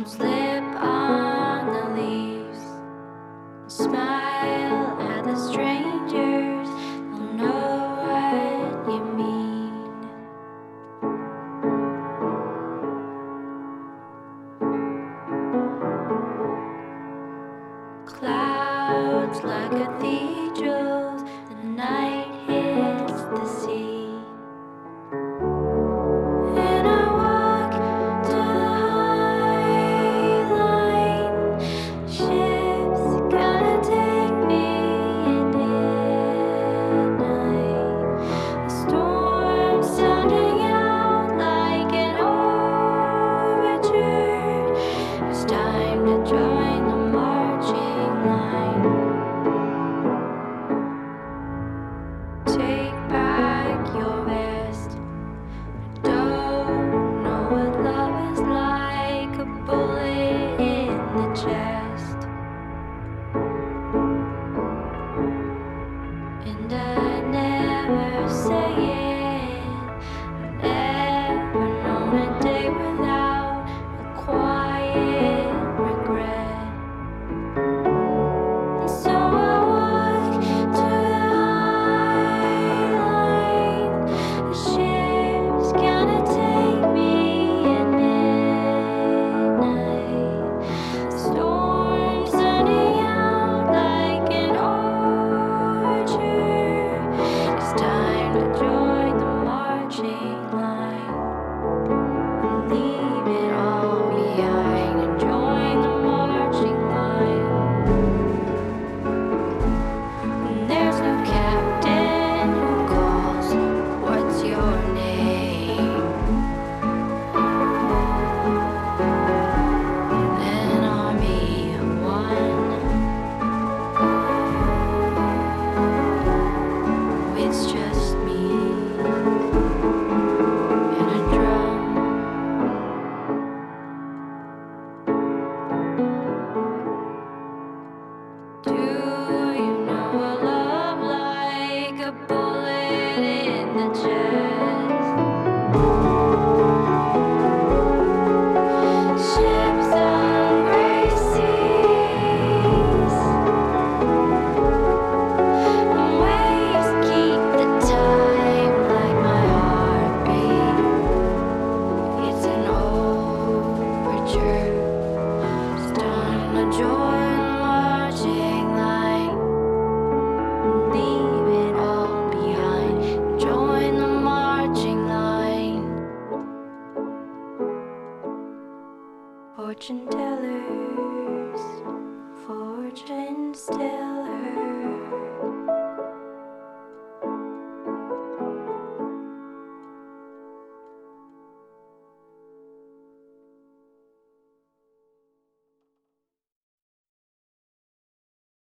slip on the leaves. Smile at the strangers, they'll know what you mean. Clouds like cathedrals, the night hits the sea. And I walk to the high line. Ships gonna take me at midnight. The storm sounding out like an overture. It's time to join the marching line. Take back your vest. Don't know what love is like, a bullet in the chest. And I never say it. I've never known a day without a quiet regret. And so I walk to the high line. The ship's gonna take me at midnight. The storm's sounding out like an overture. It's time to join the marching line. Leave it all behind and join the marching line. And there's no captain who calls, what's your name? An army of one. It's just me and a drum. Do you know a love like a bullet in the chest? Ships on gray seas, and waves keep the time like my heartbeat. It's an overture. It's time to join the marching line. Leave it all behind. Join the marching line. Fortune tellers, fortune tellers.